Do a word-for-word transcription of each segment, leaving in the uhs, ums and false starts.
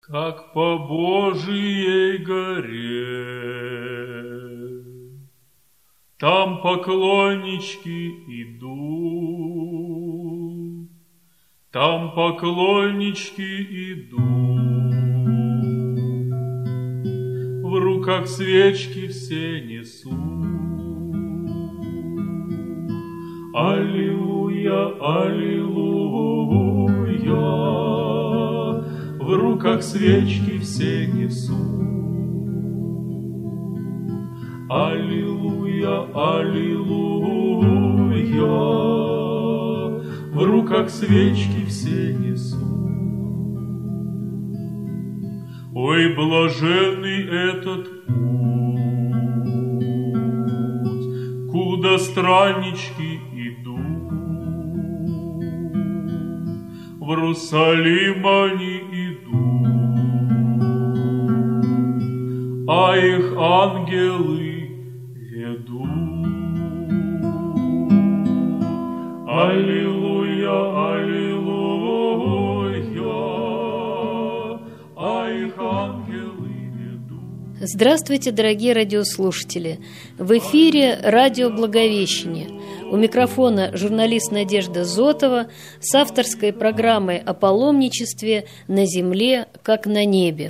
как по Божией горе. Там поклоннички идут, там поклоннички идут, в руках свечки все несут. Аллилуйя, аллилуйя, в руках свечки все несут. Аллилуйя, аллилуйя, в руках свечки все несут. Ой, блаженный этот путь, куда страннички идут. В Иерусалим они идут, а их ангелы ведут. Аллилуйя, аллилуйя, а их ангелы ведут. Здравствуйте, дорогие радиослушатели! В эфире радио «Благовещение». У микрофона журналист Надежда Зотова с авторской программой о паломничестве на земле, как на небе.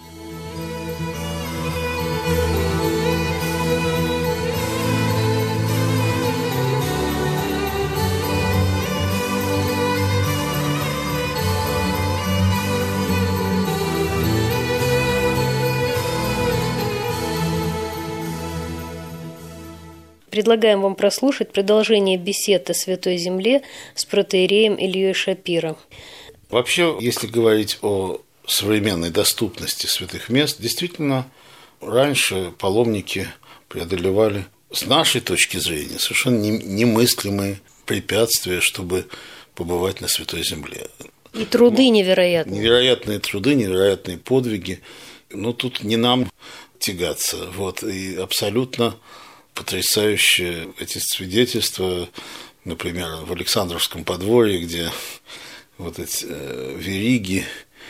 Предлагаем вам прослушать продолжение бесед о Святой Земле с протоиереем Ильей Шапиро. Вообще, если говорить о современной доступности святых мест, действительно, раньше паломники преодолевали, с нашей точки зрения, совершенно немыслимые препятствия, чтобы побывать на Святой Земле. И труды невероятные. Невероятные труды, невероятные подвиги. Но тут не нам тягаться. Вот, и абсолютно потрясающие эти свидетельства, например, в Александровском подворье, где вот эти э, вериги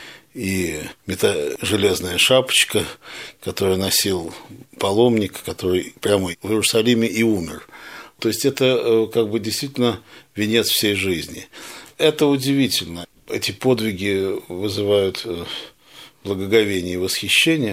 и мета... железная шапочка, которую носил паломник, который прямо в Иерусалиме и умер. То есть это э, как бы действительно венец всей жизни. Это удивительно. Эти подвиги вызывают э, благоговение и восхищение,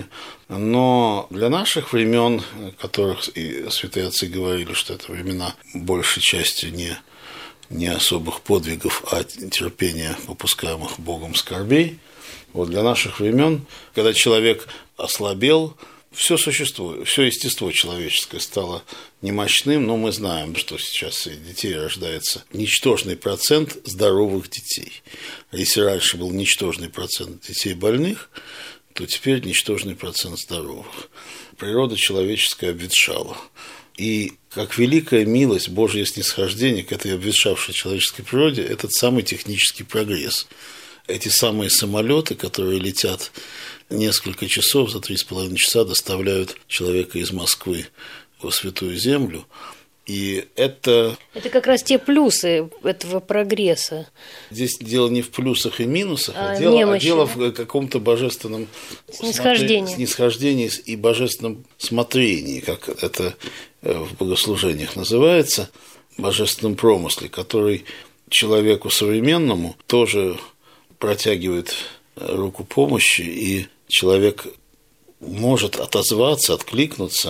но для наших времен, которых и святые отцы говорили, что это времена большей частью не, не особых подвигов, а терпения выпускаемых Богом скорбей, вот для наших времен, когда человек ослабел, все существо, все естество человеческое стало немощным, но мы знаем, что сейчас среди детей рождается ничтожный процент здоровых детей. Если раньше был ничтожный процент детей больных, то теперь ничтожный процент здоровых. Природа человеческая обветшала. И как великая милость, Божье снисхождение к этой обветшавшей человеческой природе, этот самый технический прогресс. Эти самые самолеты, которые летят несколько часов, за три с половиной часа доставляют человека из Москвы в Святую Землю. И это... Это как раз те плюсы этого прогресса. Здесь дело не в плюсах и минусах, а, а, дело, а дело в каком-то божественном снисхождении. Смотри... снисхождении и божественном смотрении, как это в богослужениях называется, божественном промысле, который человеку современному тоже протягивает руку помощи, и человек может отозваться, откликнуться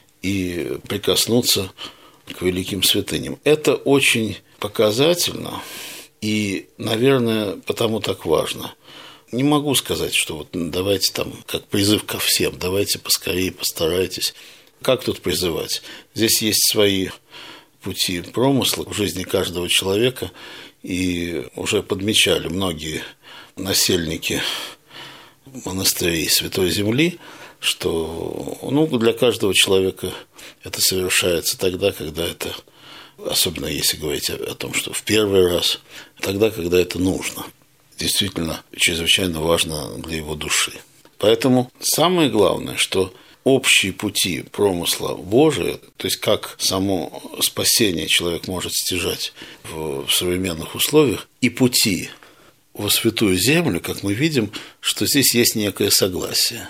и прикоснуться к великим святыням. Это очень показательно и, наверное, потому так важно. Не могу сказать, что вот давайте там, как призыв ко всем, давайте поскорее постарайтесь. Как тут призывать? Здесь есть свои пути промысла в жизни каждого человека, и уже подмечали многие насельники монастырей Святой Земли, что ну, для каждого человека это совершается тогда, когда это, особенно если говорить о том, что в первый раз, тогда, когда это нужно, действительно чрезвычайно важно для его души. Поэтому самое главное, что общие пути промысла Божия, то есть как само спасение человек может стяжать в современных условиях, и пути во Святую Землю, как мы видим, что здесь есть некое согласие.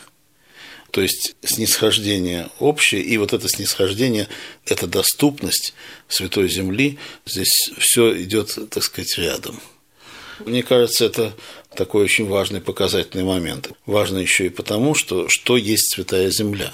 То есть снисхождение общее, и вот это снисхождение, эта доступность Святой Земли, здесь все идет, так сказать, рядом. Мне кажется, это такой очень важный показательный момент. Важно еще и потому, что что есть Святая Земля.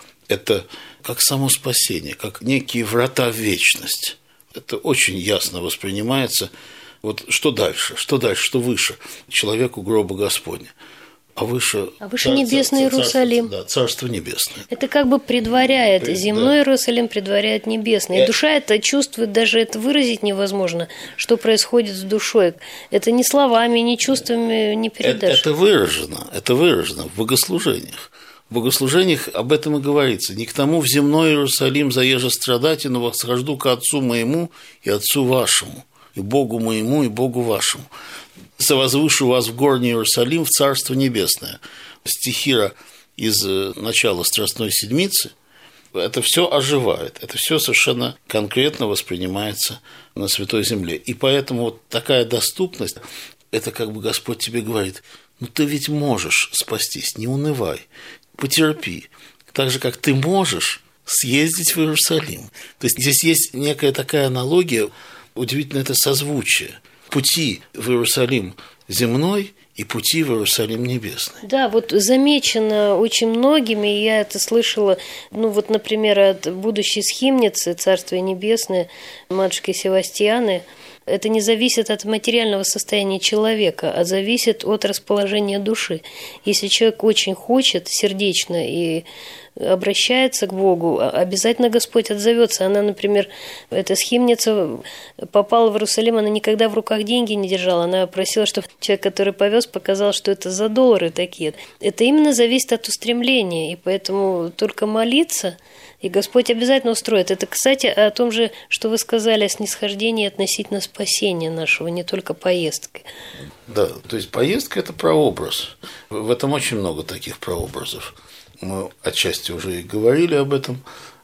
Это как само спасение, как некие врата в вечность. Это очень ясно воспринимается. Вот что дальше, что дальше, что выше? Человеку гроба Господня. А выше, а выше цар, небесный цар, Иерусалим. Царство, да, Царство Небесное. Это как бы предваряет, Пред, земной да. Иерусалим предваряет небесный. И душа это чувствует, даже это выразить невозможно, что происходит с душой. Это ни словами, ни чувствами не передашь. Это, это выражено, это выражено в богослужениях. В богослужениях об этом и говорится. «Не к тому в земной Иерусалим заеже страдать, но восхожду к Отцу моему и Отцу вашему, и Богу моему, и Богу вашему. Совозвышу вас в горний Иерусалим, в Царство Небесное». Стихира из начала Страстной Седмицы, это все оживает, это все совершенно конкретно воспринимается на Святой Земле. И поэтому вот такая доступность, это как бы Господь тебе говорит: ну ты ведь можешь спастись, не унывай, потерпи. Так же, как ты можешь съездить в Иерусалим. То есть здесь есть некая такая аналогия, удивительно это созвучие. Пути в Иерусалим земной и пути в Иерусалим небесный. Да, вот замечено очень многими, и я это слышала, ну вот, например, от будущей схимницы «Царствие небесное» матушки Севастьяны. Это не зависит от материального состояния человека, а зависит от расположения души. Если человек очень хочет сердечно и обращается к Богу, обязательно Господь отзовется. Она, например, эта схимница попала в Иерусалим, она никогда в руках деньги не держала. Она просила, чтобы человек, который повез, показал, что это за доллары такие. Это именно зависит от устремления, и поэтому только молиться, и Господь обязательно устроит. Это, кстати, о том же, что вы сказали, о снисхождении относительно спасения нашего, не только поездки. Да, то есть поездка – это прообраз. В этом очень много таких прообразов. Мы отчасти уже и говорили об этом,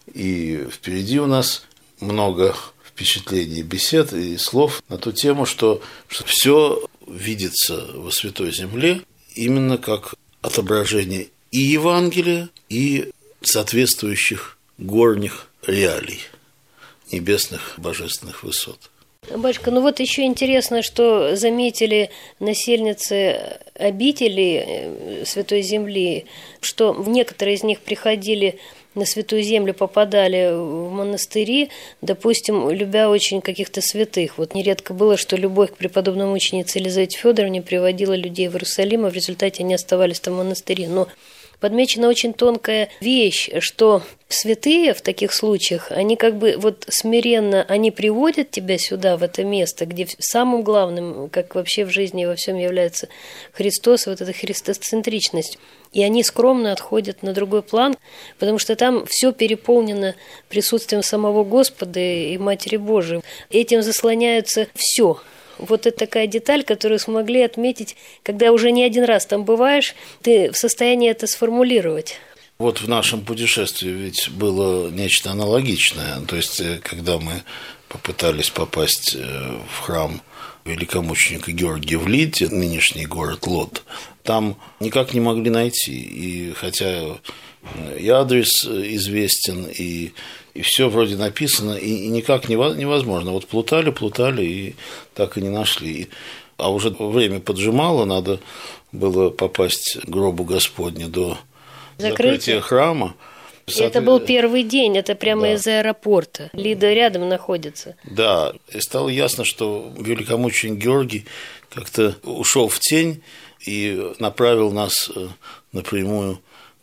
и впереди у нас много впечатлений, бесед и слов на ту тему, что, что все видится во Святой Земле именно как отображение и Евангелия, и соответствующих горних реалий, небесных божественных высот. Батюшка, ну вот еще интересно, что заметили насельницы обителей Святой Земли, что некоторые из них приходили на Святую Землю, попадали в монастыри, допустим, любя очень каких-то святых. Вот нередко было, что любовь к преподобной мученице Елизавете Федоровне приводила людей в Иерусалим, а в результате они оставались там в монастыре. Но подмечена очень тонкая вещь, что святые в таких случаях, они как бы вот смиренно, они приводят тебя сюда, в это место, где самым главным, как вообще в жизни во всем является Христос, вот эта христоцентричность. И они скромно отходят на другой план, потому что там все переполнено присутствием самого Господа и Матери Божией. Этим заслоняется все. Вот это такая деталь, которую смогли отметить, когда уже не один раз там бываешь, ты в состоянии это сформулировать. Вот в нашем путешествии ведь было нечто аналогичное. То есть, когда мы попытались попасть в храм великомученика Георгия в Лидде, нынешний город Лод, там никак не могли найти. И хотя и адрес известен, и, и все вроде написано, и, и никак невозможно. Вот плутали, плутали, и так и не нашли. А уже время поджимало, надо было попасть к гробу Господню до закрытия, закрытия храма. И это был первый день, это прямо да. из аэропорта. Лида рядом находится. Да, и стало ясно, что великомученик Георгий как-то ушел в тень и направил нас напрямую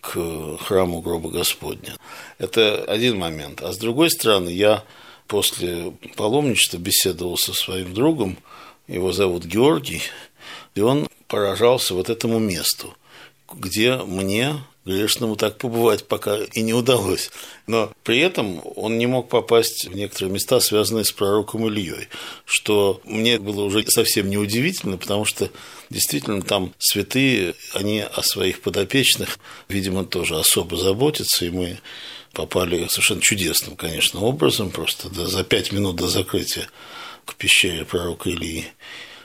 к храму гроба Господня. Это один момент. А с другой стороны, я после паломничества беседовал со своим другом, его зовут Георгий, и он поражался вот этому месту, где мне, грешному, так побывать пока и не удалось. Но при этом он не мог попасть в некоторые места, связанные с пророком Ильей, что мне было уже совсем неудивительно, потому что действительно там святые, они о своих подопечных, видимо, тоже особо заботятся, и мы попали совершенно чудесным, конечно, образом, просто за пять минут до закрытия к пещере пророка Ильи.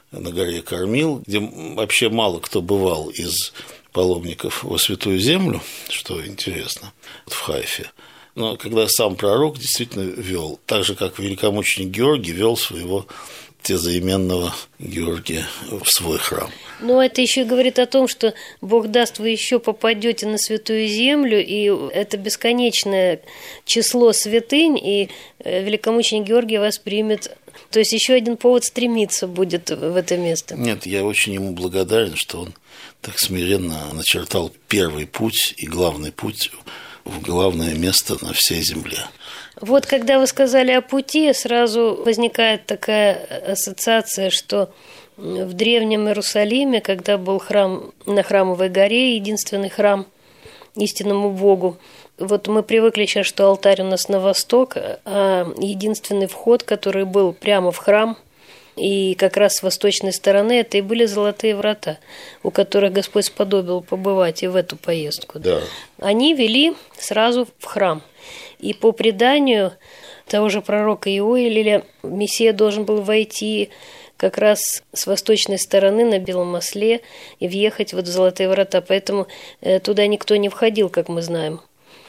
на горе Кормил, где вообще мало кто бывал из паломников во Святую Землю, что интересно, в Хайфе. Но когда сам пророк действительно вел, так же, как великомученик Георгий вел своего тезаименного Георгия в свой храм. Но это еще говорит о том, что Бог даст, вы еще попадете на Святую Землю, и это бесконечное число святынь, и великомученик Георгий вас примет. То есть еще один повод стремиться будет в это место. Нет, я очень ему благодарен, что он так смиренно начертал первый путь и главный путь в главное место на всей земле. Вот когда вы сказали о пути, сразу возникает такая ассоциация, что в Древнем Иерусалиме, когда был храм на Храмовой горе, единственный храм истинному Богу, вот мы привыкли сейчас, что алтарь у нас на восток, а единственный вход, который был прямо в храм, и как раз с восточной стороны, это и были золотые врата, у которых Господь сподобил побывать и в эту поездку. Да. Они вели сразу в храм. И по преданию того же пророка Иоиля, Мессия должен был войти как раз с восточной стороны на белом осле и въехать вот в золотые врата. Поэтому туда никто не входил, как мы знаем.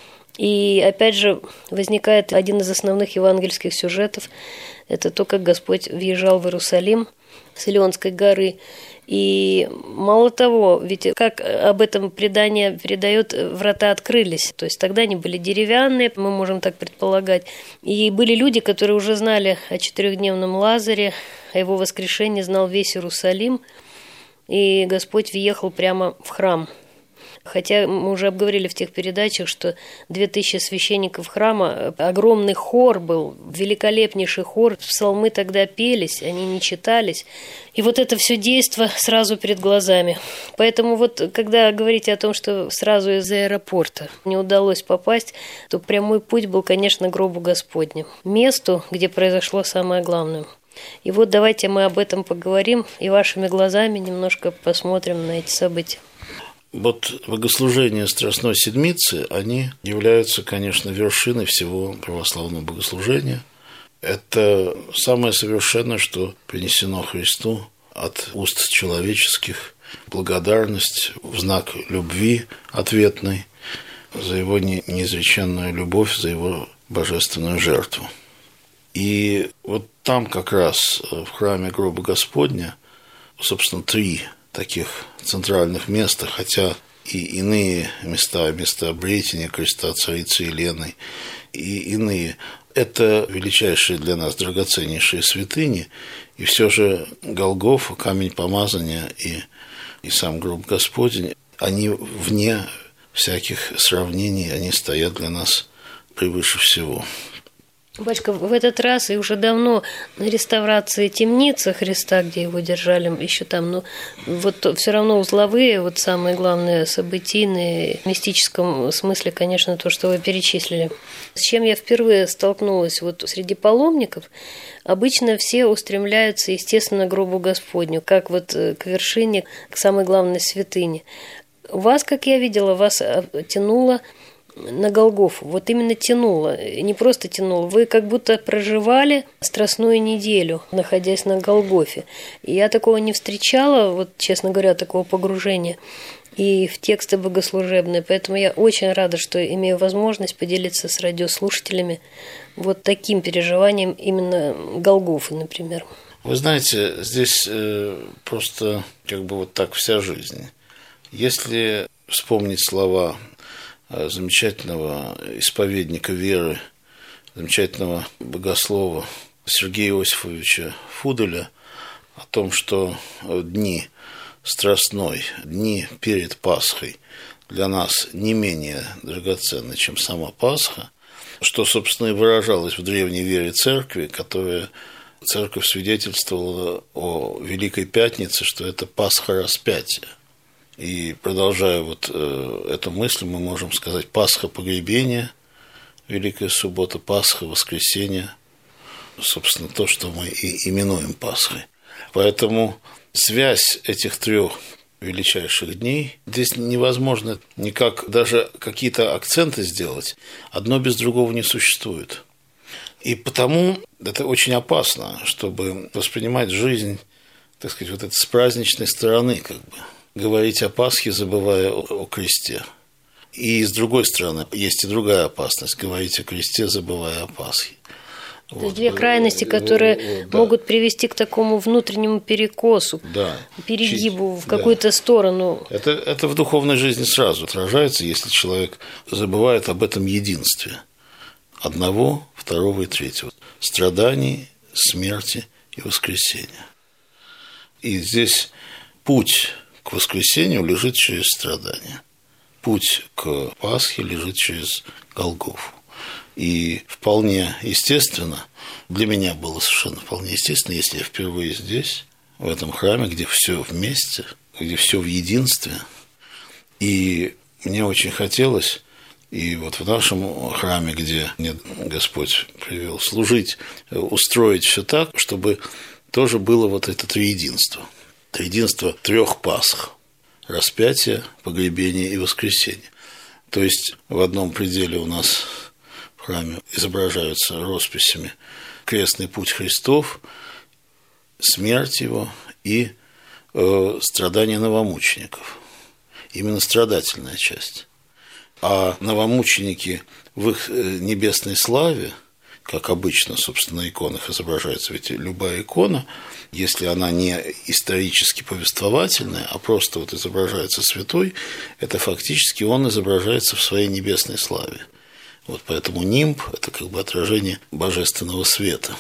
И опять же возникает один из основных евангельских сюжетов. Это то, как Господь въезжал в Иерусалим с Илионской горы. И мало того, ведь как об этом предание передает, врата открылись. То есть тогда они были деревянные, мы можем так предполагать. И были люди, которые уже знали о четырехдневном Лазаре, о его воскрешении, знал весь Иерусалим. И Господь въехал прямо в храм. Хотя мы уже обговорили в тех передачах, что две тысячи священников храма, огромный хор был, великолепнейший хор, псалмы тогда пелись, они не читались. И вот это все действо сразу перед глазами. Поэтому вот, когда говорите о том, что сразу из аэропорта не удалось попасть, то прямой путь был, конечно, к гробу Господню, месту, где произошло самое главное. И вот давайте мы об этом поговорим и вашими глазами немножко посмотрим на эти события. Вот богослужения Страстной Седмицы, они являются, конечно, вершиной всего православного богослужения. Это самое совершенное, что принесено Христу от уст человеческих, благодарность в знак любви ответной за его неизреченную любовь, за его божественную жертву. И вот там как раз в храме гроба Господня, собственно, три таких центральных места, хотя и иные места, места обретения креста царицы Елены, и иные. Это величайшие для нас драгоценнейшие святыни, и все же Голгофа, камень помазания и, и сам гроб Господень, они вне всяких сравнений, они стоят для нас превыше всего. Батюшка, в этот раз и уже давно на реставрации темницы Христа, где его держали, еще там, но вот все равно узловые, вот самые главные событийные, в мистическом смысле, конечно, то, что вы перечислили. С чем я впервые столкнулась вот среди паломников, обычно все устремляются, естественно, к гробу Господню, как вот к вершине, к самой главной святыне. Вас, как я видела, вас тянуло на Голгофу, вот именно тянуло, не просто тянуло, вы как будто проживали страстную неделю, находясь на Голгофе. И я такого не встречала, вот, честно говоря, такого погружения и в тексты богослужебные, поэтому я очень рада, что имею возможность поделиться с радиослушателями вот таким переживанием именно Голгофы, например. Вы знаете, здесь просто как бы вот так вся жизнь. Если вспомнить слова замечательного исповедника веры, замечательного богослова Сергея Иосифовича Фуделя о том, что дни страстной, дни перед Пасхой для нас не менее драгоценны, чем сама Пасха, что, собственно, и выражалось в древней вере церкви, которая церковь свидетельствовала о Великой Пятнице, что это Пасха распятия. И продолжая вот э, эту мысль, мы можем сказать Пасха погребения, Великая Суббота, Пасха, Воскресенье, собственно, то, что мы и именуем Пасхой. Поэтому связь этих трех величайших дней, здесь невозможно никак даже какие-то акценты сделать, одно без другого не существует. И потому это очень опасно, чтобы воспринимать жизнь так сказать, вот это с праздничной стороны, как бы, говорить о Пасхе, забывая о, о кресте. И с другой стороны, есть и другая опасность, говорить о кресте, забывая о Пасхе. То вот. Есть две крайности, которые да. могут привести к такому внутреннему перекосу, да. перегибу в какую-то да. сторону. Это, это в духовной жизни сразу отражается, если человек забывает об этом единстве. Одного, второго и третьего. Страданий, смерти и воскресения. И здесь путь к воскресению лежит через страдания. Путь к Пасхе лежит через Голгофу. И вполне естественно, для меня было совершенно вполне естественно, если я впервые здесь, в этом храме, где все вместе, где все в единстве. И мне очень хотелось, и вот в нашем храме, где мне Господь привел служить, устроить все так, чтобы тоже было вот это триединство. Триединство трех Пасх. Распятие, погребение и воскресение. То есть в одном пределе у нас в храме изображаются росписями крестный путь Христов, смерть Его и э, страдания новомучеников. Именно страдательная часть. А новомученики в их небесной славе, как обычно, собственно, на иконах изображается, ведь любая икона, если она не исторически повествовательная, а просто вот изображается святой, это фактически он изображается в своей небесной славе. Вот поэтому нимб – это как бы отражение божественного света,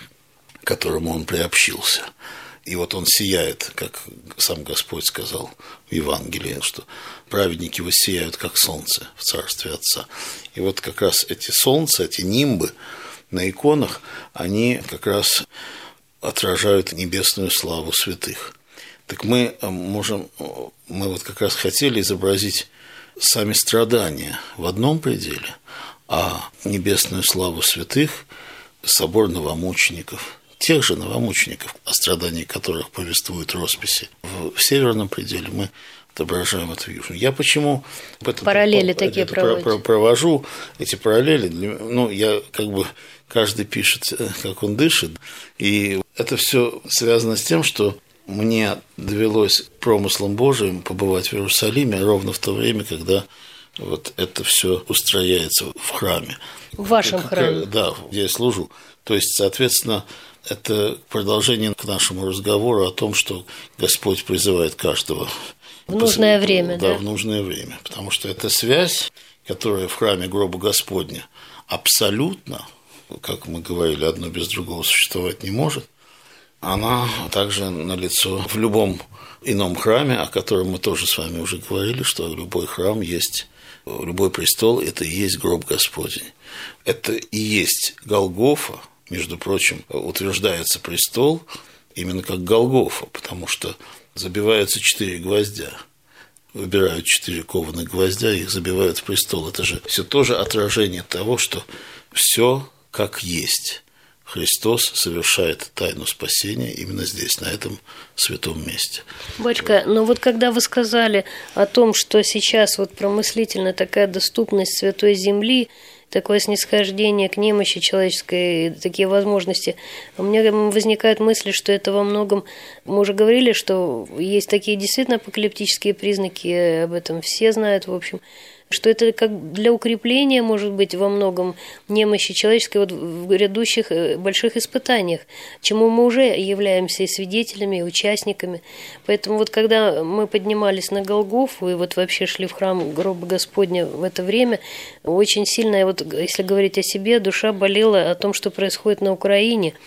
к которому он приобщился. И вот он сияет, как сам Господь сказал в Евангелии, что праведники воссияют, как солнце в Царстве Отца. И вот как раз эти солнца, эти нимбы на иконах, они как раз отражают небесную славу святых. Так мы можем, мы вот как раз хотели изобразить сами страдания в одном пределе, а небесную славу святых, собор новомучеников, тех же новомучеников, о страдании которых повествуют росписи, в северном пределе мы отображаем это в южном. Я почему параллели это, такие это провожу, эти параллели, ну, я как бы, каждый пишет, как он дышит, и это все связано с тем, что мне довелось промыслом Божиим побывать в Иерусалиме ровно в то время, когда вот это все устрояется в храме. В вашем как, храме? Да, где я служу. То есть, соответственно, это продолжение к нашему разговору о том, что Господь призывает каждого в нужное время, да? Да, в нужное время. Потому что эта связь, которая в храме гроба Господня абсолютно, как мы говорили, одно без другого существовать не может, она также налицо в любом ином храме, о котором мы тоже с вами уже говорили, что любой храм есть, любой престол – это и есть гроб Господень. Это и есть Голгофа, между прочим, утверждается престол именно как Голгофа, потому что забиваются четыре гвоздя, выбирают четыре кованых гвоздя, их забивают в престол. Это же все тоже отражение того, что все как есть. Христос совершает тайну спасения именно здесь, на этом святом месте. Батюшка, но вот когда вы сказали о том, что сейчас вот промыслительно такая доступность Святой Земли, такое снисхождение к немощи человеческой, такие возможности, у меня возникают мысли, что это во многом, мы уже говорили, что есть такие действительно апокалиптические признаки, об этом все знают, в общем, что это как для укрепления, может быть, во многом немощи человеческой вот в грядущих больших испытаниях, чему мы уже являемся и свидетелями, и участниками. Поэтому вот когда мы поднимались на Голгофу и вот вообще шли в храм гроба Господня в это время, очень сильно, вот если говорить о себе, душа болела о том, что происходит на Украине.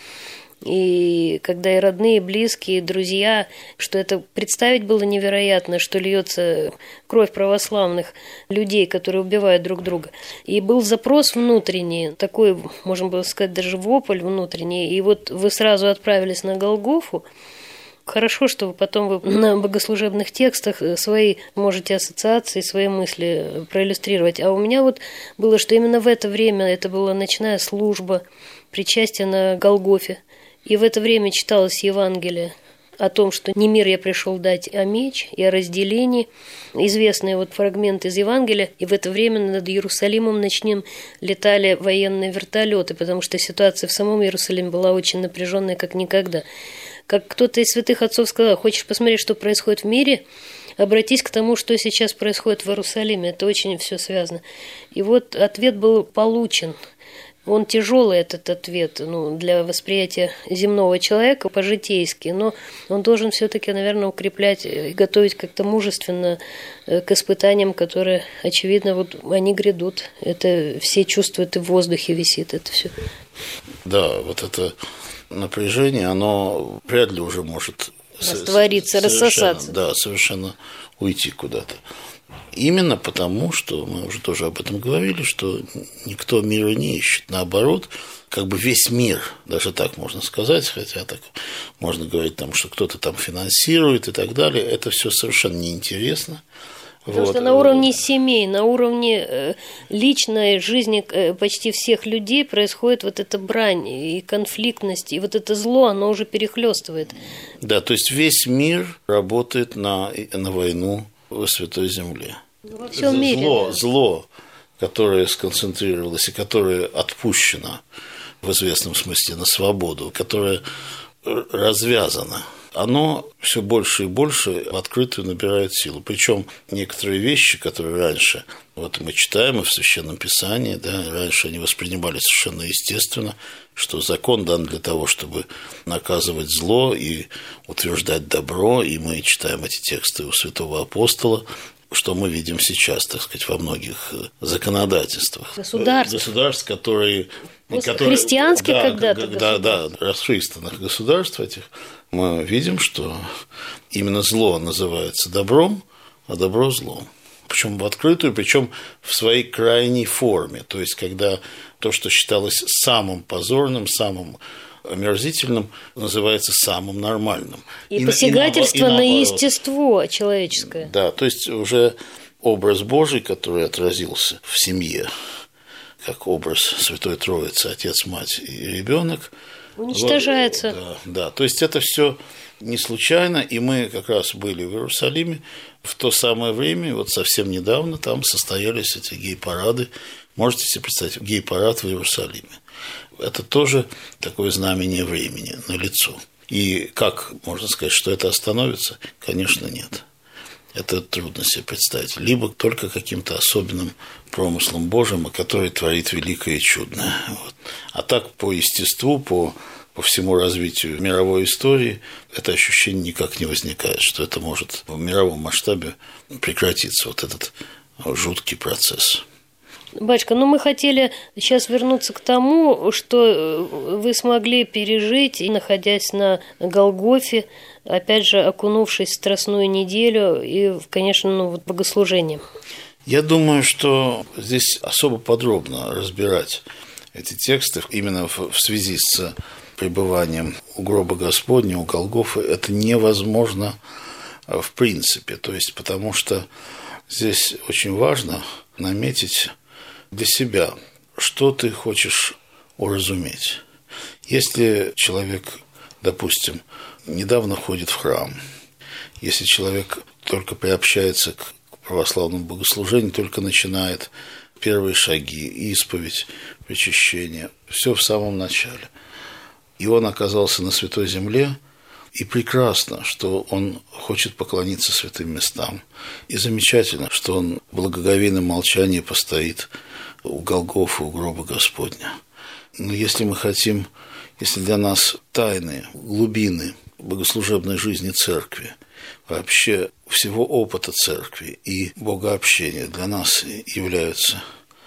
И когда и родные, и близкие, и друзья, что это представить было невероятно, что льется кровь православных людей, которые убивают друг друга. И был запрос внутренний, такой, можно было сказать, даже вопль внутренний. И вот вы сразу отправились на Голгофу. Хорошо, что потом вы на богослужебных текстах свои можете ассоциации, свои мысли проиллюстрировать. А у меня вот было, что именно в это время, это была ночная служба, причастие на Голгофе. И в это время читалось Евангелие о том, что не мир я пришел дать, а меч, и о разделении. Известный вот фрагмент из Евангелия. И в это время над Иерусалимом ночным летали военные вертолеты, потому что ситуация в самом Иерусалиме была очень напряженная, как никогда. Как кто-то из святых отцов сказал, хочешь посмотреть, что происходит в мире, обратись к тому, что сейчас происходит в Иерусалиме. Это очень все связано. И вот ответ был получен. Он тяжелый, этот ответ, ну, для восприятия земного человека по-житейски, но он должен все-таки, наверное, укреплять и готовить как-то мужественно к испытаниям, которые, очевидно, вот они грядут. Это все чувствуют, и в воздухе висит это все. Да, вот это напряжение, оно вряд ли уже может раствориться, рассосаться. Да, совершенно уйти куда-то. Именно потому, что мы уже тоже об этом говорили, что никто мира не ищет. Наоборот, как бы весь мир, даже так можно сказать, хотя так можно говорить, там, что кто-то там финансирует и так далее, это все совершенно неинтересно. Потому вот. что на уровне семей, на уровне личной жизни почти всех людей происходит вот эта брань и конфликтность, и вот это зло, оно уже перехлестывает. Да, то есть весь мир работает на, на войну во Святой Земле. Во всем мире. Зло, да. зло, которое сконцентрировалось и которое отпущено в известном смысле на свободу, которое развязано, оно все больше и больше в открытую набирает силу. Причем некоторые вещи, которые раньше, вот мы читаем и в Священном Писании, да, раньше они воспринимались совершенно естественно, что закон дан для того, чтобы наказывать зло и утверждать добро, и мы читаем эти тексты у святого апостола, что мы видим сейчас, так сказать, во многих законодательствах. Государств. Государств, которые... которые христианских да, когда-то да, да, расхристанных государств этих, мы видим, что именно зло называется добром, а добро злом. Причем в открытую, причем в своей крайней форме. То есть, когда то, что считалось самым позорным, самым омерзительным, называется самым нормальным. И, и посягательство и на, и на естество человеческое. Да, то есть уже образ Божий, который отразился в семье, как образ Святой Троицы, Отец, Мать и ребенок, уничтожается. Вот, да, да, то есть это все не случайно, и мы как раз были в Иерусалиме в то самое время, вот совсем недавно там состоялись эти гей-парады. Можете себе представить, гей-парад в Иерусалиме. Это тоже такое знамение времени налицо. И как можно сказать, что это остановится? Конечно, нет. Это трудно себе представить. Либо только каким-то особенным промыслом Божьим, который творит великое и чудное. Вот. А так по естеству, по, по всему развитию мировой истории, это ощущение никак не возникает, что это может в мировом масштабе прекратиться, вот этот жуткий процесс. Батюшка, ну мы хотели сейчас вернуться к тому, что вы смогли пережить, находясь на Голгофе, опять же, окунувшись в Страстную неделю и, конечно, ну, вот богослужение. Я думаю, что здесь особо подробно разбирать эти тексты именно в связи с пребыванием у гроба Господня, у Голгофы, это невозможно в принципе. То есть, потому что здесь очень важно наметить для себя, что ты хочешь уразуметь. Если человек, допустим, недавно ходит в храм, если человек только приобщается к православному богослужению, только начинает первые шаги, исповедь, причащение, все в самом начале, и он оказался на Святой Земле, и прекрасно, что он хочет поклониться святым местам, и замечательно, что он в благоговейном молчании постоит у Голгофы, у гроба Господня. Но если мы хотим, если для нас тайны, глубины богослужебной жизни Церкви, вообще всего опыта Церкви и богообщения для нас являются,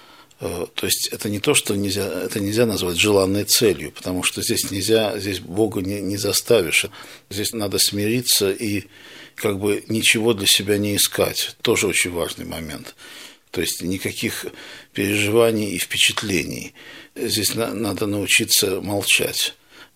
то есть это не то, что нельзя, это нельзя назвать желанной целью, потому что здесь нельзя, здесь Бога не, не заставишь, здесь надо смириться и как бы ничего для себя не искать, тоже очень важный момент. То есть никаких переживаний и впечатлений. Здесь надо научиться молчать.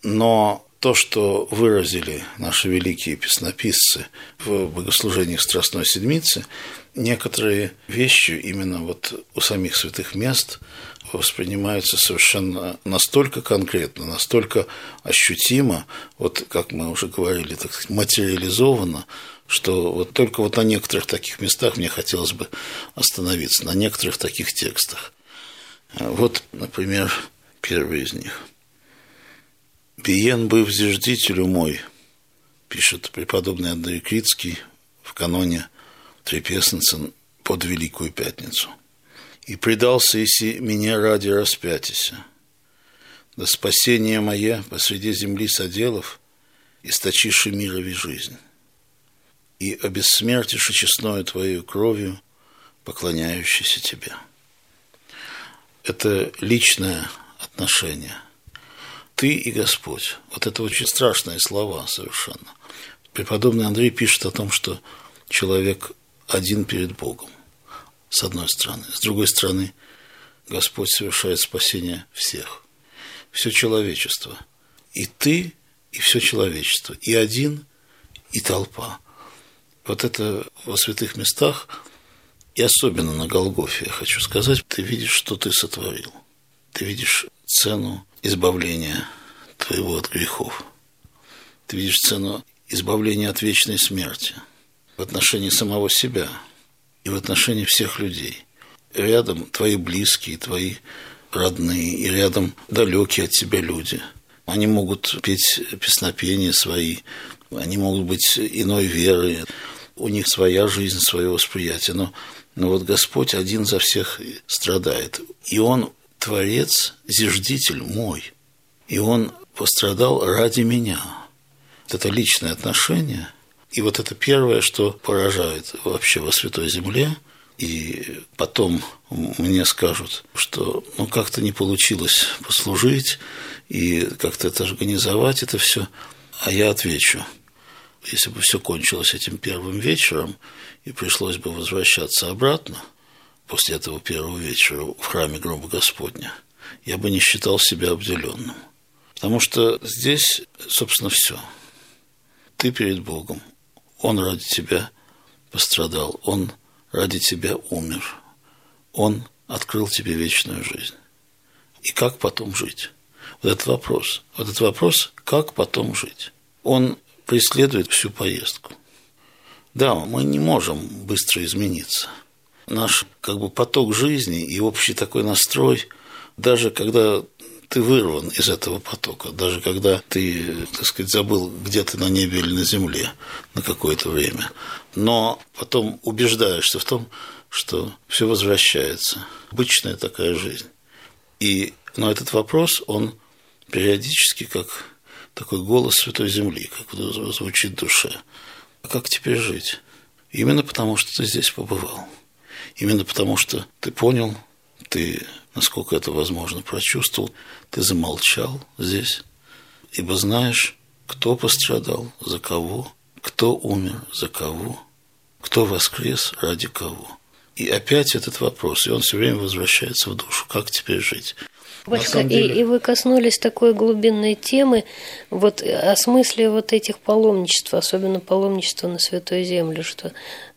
Но то, что выразили наши великие песнописцы в богослужениях Страстной Седмицы, некоторые вещи именно вот у самих святых мест воспринимаются совершенно настолько конкретно, настолько ощутимо, вот как мы уже говорили, так сказать, материализованно, что вот только вот на некоторых таких местах мне хотелось бы остановиться, на некоторых таких текстах. Вот, например, первый из них. «Биен бы взиждителю мой, пишет преподобный Андрей Крицкий в каноне Трепесницы под Великую Пятницу. «И предался еси меня ради распятися, да спасение мое посреди земли соделов, источиши мирови жизнь, и обессмертиши честною твоею кровью, поклоняющийся тебе». Это личное отношение. Ты и Господь. Вот это очень страшные слова совершенно. Преподобный Андрей пишет о том, что человек один перед Богом, с одной стороны. С другой стороны, Господь совершает спасение всех, все человечество. И ты, и все человечество. И один, и толпа. Вот это во святых местах, и особенно на Голгофе, я хочу сказать, ты видишь, что ты сотворил. Ты видишь цену избавления твоего от грехов. Ты видишь цену избавления от вечной смерти в отношении самого себя и в отношении всех людей. Рядом твои близкие, твои родные, и рядом далекие от тебя люди. Они могут петь песнопения свои, они могут быть иной веры, у них своя жизнь, свое восприятие, но, но вот Господь один за всех страдает. И Он Творец, зиждитель мой, и Он пострадал ради меня. Это личное отношение. И вот это первое, что поражает вообще во Святой Земле. И потом мне скажут, что ну как-то не получилось послужить и как-то это организовать, это все. А я отвечу, если бы все кончилось этим первым вечером и пришлось бы возвращаться обратно после этого первого вечера в храме гроба Господня, я бы не считал себя обделенным. Потому что здесь, собственно, все. Ты перед Богом. Он ради тебя пострадал. Он ради тебя умер. Он открыл тебе вечную жизнь. И как потом жить? Вот этот вопрос. Вот этот вопрос, как потом жить? Он преследует всю поездку. Да, мы не можем быстро измениться. Наш как бы поток жизни и общий такой настрой, даже когда ты вырван из этого потока, даже когда ты, так сказать, забыл, где ты на небе или на земле на какое-то время, но потом убеждаешься в том, что все возвращается. Обычная такая жизнь. И, но этот вопрос, он периодически как такой голос Святой Земли, как звучит в душе. А как теперь жить? Именно потому, что ты здесь побывал. Именно потому, что ты понял, ты, насколько это возможно, прочувствовал, ты замолчал здесь, ибо знаешь, кто пострадал, за кого, кто умер, за кого, кто воскрес, ради кого. И опять этот вопрос, и он все время возвращается в душу. Как теперь жить? Батюшка, деле... и, и вы коснулись такой глубинной темы, вот о смысле вот этих паломничеств, особенно паломничества на Святой Земле, что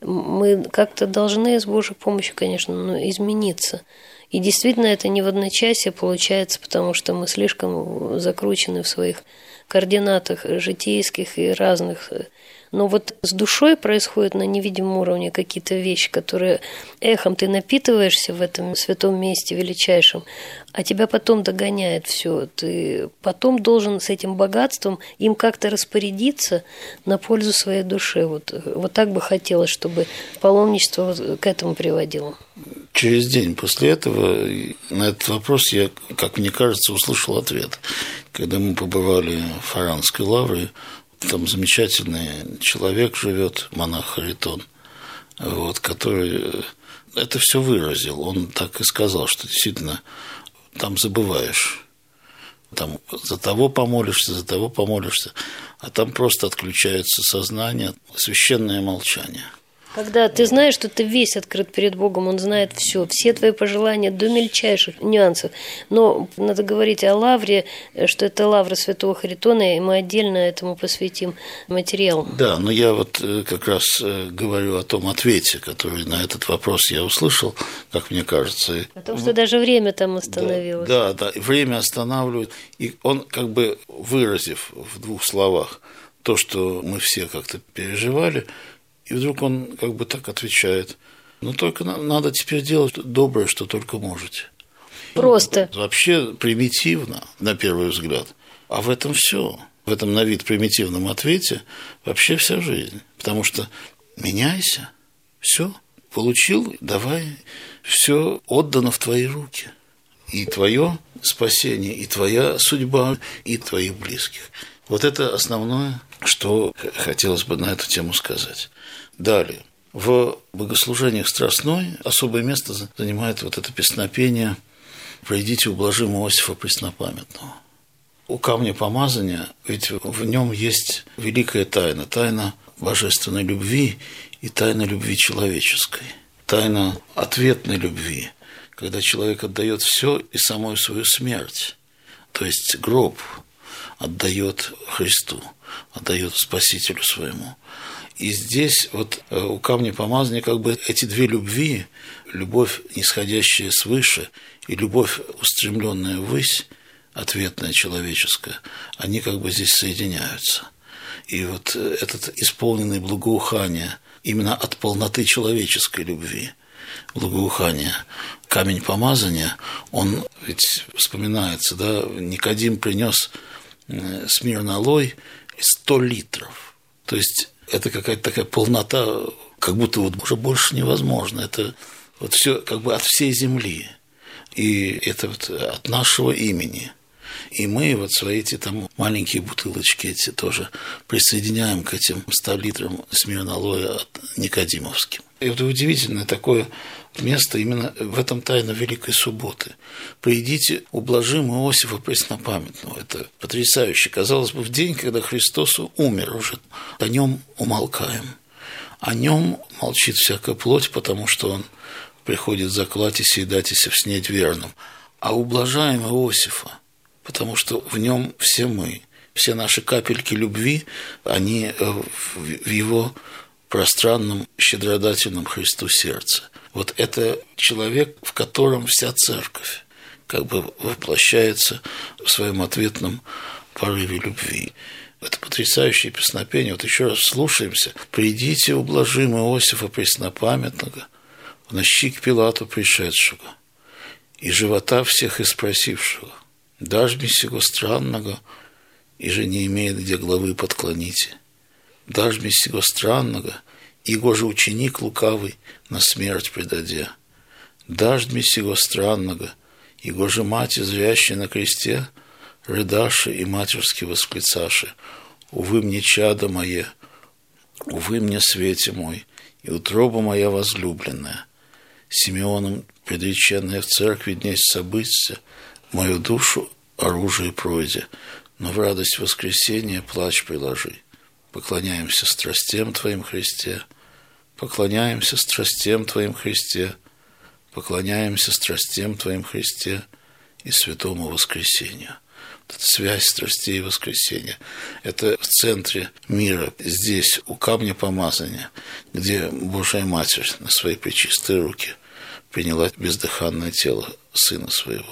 мы как-то должны с Божьей помощью, конечно, ну, измениться. И действительно это не в одночасье получается, потому что мы слишком закручены в своих координатах житейских и разных. Но вот с душой происходят на невидимом уровне какие-то вещи, которые эхом ты напитываешься в этом святом месте величайшем, а тебя потом догоняет все. Ты потом должен с этим богатством им как-то распорядиться на пользу своей душе. Вот, вот так бы хотелось, чтобы паломничество к этому приводило. Через день после этого на этот вопрос я, как мне кажется, услышал ответ. Когда мы побывали в Фаранской лавре, там замечательный человек живет, монах Харитон, вот, который это все выразил. Он так и сказал, что действительно там забываешь. Там за того помолишься, за того помолишься, а там просто отключается сознание, священное молчание. Когда ты знаешь, что ты весь открыт перед Богом, Он знает все, все твои пожелания до мельчайших нюансов. Но надо говорить о лавре, что это лавра святого Харитона, и мы отдельно этому посвятим материал. Да, но я вот как раз говорю о том ответе, который на этот вопрос я услышал, как мне кажется. О том, что даже время там остановилось. Да, да, да, время останавливает. И он как бы выразив в двух словах то, что мы все как-то переживали, и вдруг он как бы так отвечает: ну, только надо теперь делать доброе, что только можете. Просто. Вообще примитивно, на первый взгляд. А в этом все. в этом на вид примитивном ответе вообще вся жизнь. Потому что меняйся, все, получил, давай, все отдано в твои руки. И твое спасение, и твоя судьба, и твоих близких. Вот это основное, что хотелось бы на эту тему сказать. Далее. В богослужениях Страстной особое место занимает вот это песнопение «Пройдите у блажимого Иосифа Преснопамятного». У камня помазания, ведь в нем есть великая тайна, тайна божественной любви и тайна любви человеческой, тайна ответной любви, когда человек отдает все и самую свою смерть, то есть гроб отдает Христу, отдает Спасителю своему. И здесь вот у камня помазания как бы эти две любви, любовь, нисходящая свыше, и любовь, устремленная ввысь, ответная человеческая, они как бы здесь соединяются. И вот этот исполненный благоухания именно от полноты человеческой любви, благоухания, камень помазания, он ведь вспоминается, да, Никодим принес смирнолой сто литров. То есть это какая-то такая полнота, как будто вот уже больше невозможно. Это вот все как бы от всей земли. И это вот от нашего имени. И мы вот свои эти там маленькие бутылочки эти тоже присоединяем к этим ста литрам смирнолоя от Никодимовским. И это удивительное такое место именно в этом тайна Великой Субботы. «Придите у блажимого Иосифа Преснопамятного». Это потрясающе. Казалось бы, в день, когда Христос умер уже, о нем умолкаем. О нем молчит всякая плоть, потому что он приходит заклатися и датися в сне верным. А ублажаем Иосифа, потому что в нем все мы, все наши капельки любви, они в его пространном, щедродательном Христу сердце. Вот это человек, в котором вся церковь как бы воплощается в своем ответном порыве любви. Это потрясающее песнопение. Вот еще раз слушаемся. «Придите, ублажим Иосифа Преснопамятного, в нощи к Пилату пришедшего, и живота всех испросившего. Дажми сего странного, и же не имеет где главы подклоните. Дажми сего странного, его же ученик лукавый на смерть предадя. Дажми сего странного, его же мать, зрящая на кресте, рыдаши и матерски восклицаши: увы мне, чадо мое, увы мне, свете мой, и утроба моя возлюбленная. Симеоном предреченная в церкви днесь события, мою душу оружие пройдя, но в радость воскресения плач приложи. Поклоняемся страстям Твоим, Христе, поклоняемся страстям Твоим, Христе, поклоняемся страстям Твоим, Христе и святому воскресению». Вот эта связь страстей и воскресения – это в центре мира, здесь, у камня помазания, где Божия Матерь на свои пречистые руки приняла бездыханное тело Сына Своего,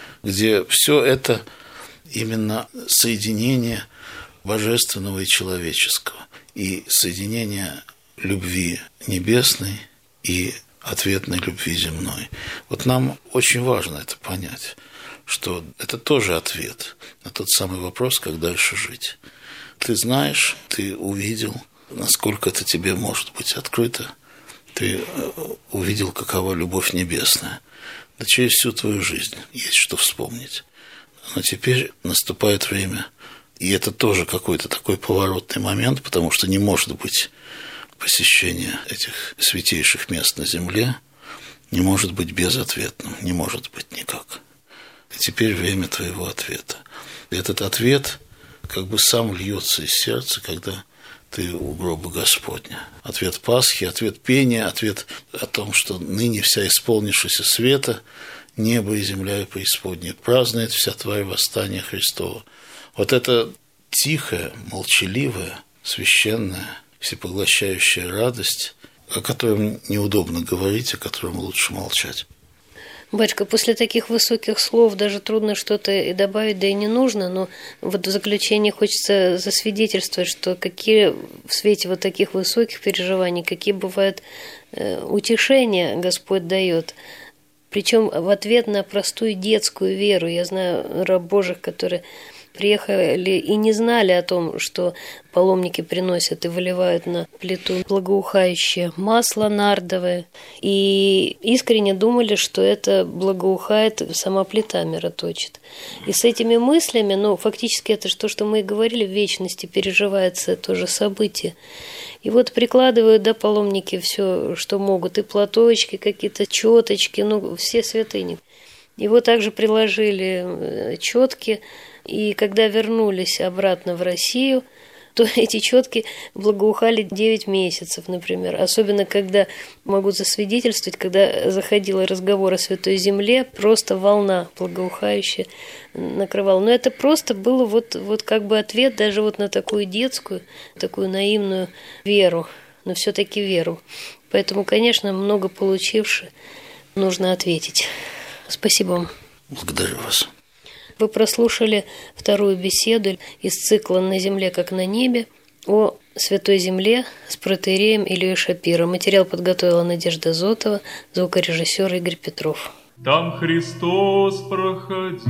где все это именно соединение божественного и человеческого, и соединение любви небесной и ответной любви земной. Вот нам очень важно это понять, что это тоже ответ на тот самый вопрос, как дальше жить. Ты знаешь, ты увидел, насколько это тебе может быть открыто, ты увидел, какова любовь небесная. Да через всю твою жизнь есть что вспомнить. Но теперь наступает время, и это тоже какой-то такой поворотный момент, потому что не может быть посещение этих святейших мест на земле, не может быть безответным, не может быть никак. И теперь время твоего ответа. И этот ответ как бы сам льется из сердца, когда ты у гроба Господня. Ответ Пасхи, ответ пения, ответ о том, что ныне вся исполнившаяся света, небо и земля и преисподняя празднует вся твоя восстание Христова. Вот это тихая, молчаливая, священная, всепоглощающая радость, о котором неудобно говорить, о котором лучше молчать. Батюшка, после таких высоких слов даже трудно что-то и добавить, да и не нужно, но вот в заключение хочется засвидетельствовать, что какие в свете вот таких высоких переживаний, какие бывают утешения Господь дает, причем в ответ на простую детскую веру. Я знаю раб Божьих, которые приехали и не знали о том, что паломники приносят и выливают на плиту благоухающее масло нардовое. И искренне думали, что это благоухает сама плита мироточит. И с этими мыслями, ну, фактически это то, что мы и говорили, в вечности переживается то же событие. И вот прикладывают, да, паломники все, что могут, и платочки, какие-то четочки, ну, все святыни. Его также приложили четки, и когда вернулись обратно в Россию, то эти четки благоухали девять месяцев, например. Особенно, когда, могу засвидетельствовать, когда заходил разговор о Святой Земле, просто волна благоухающая накрывала. Но это просто было вот, вот как бы ответ даже вот на такую детскую, такую наивную веру, но все-таки веру. Поэтому, конечно, много получивши, нужно ответить. Спасибо вам. Благодарю вас. Вы прослушали вторую беседу из цикла «На земле, как на небе» о Святой Земле с протоиереем Ильей Шапиро. Материал подготовила Надежда Зотова, звукорежиссер Игорь Петров. Там Христос проходил,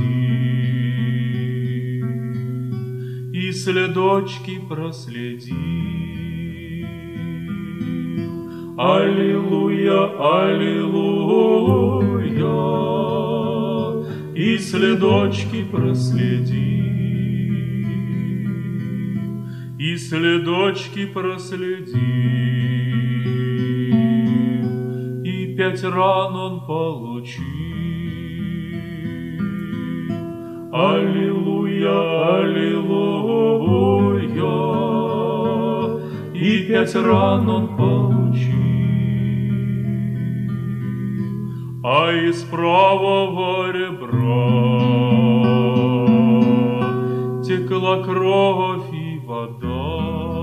и следочки проследил. Аллилуйя, аллилуйя. И следочки проследил, и следочки проследил, и пять ран он получил. Аллилуйя, аллилуйя, и пять ран он получил. А из правого ребра текла кровь и вода.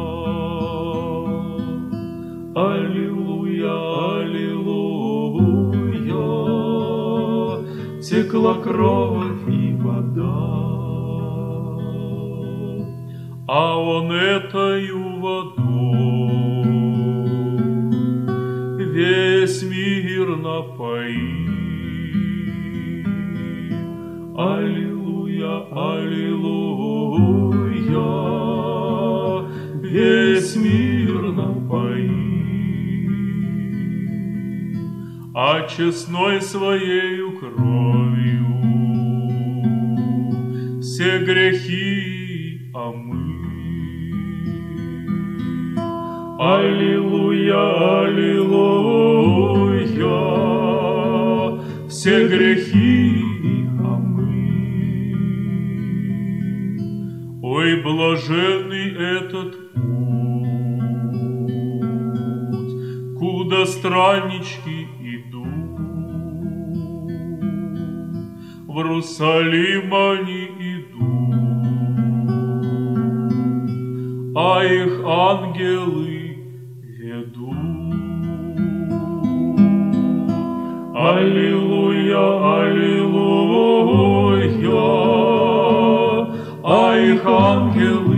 Аллилуйя, аллилуйя, текла кровь и вода. А он этою водой весь мир напоил. Аллилуйя, аллилуйя, весь мир напоил. А честной своею кровью все грехи омыл. Аллилуйя, аллилуйя, все грехи омыл. Ой, блаженный этот путь, куда страннички идут. В Иерусалим они идут, а их ангелы ведут. Аллилуйя, аллилуйя, а их ангелы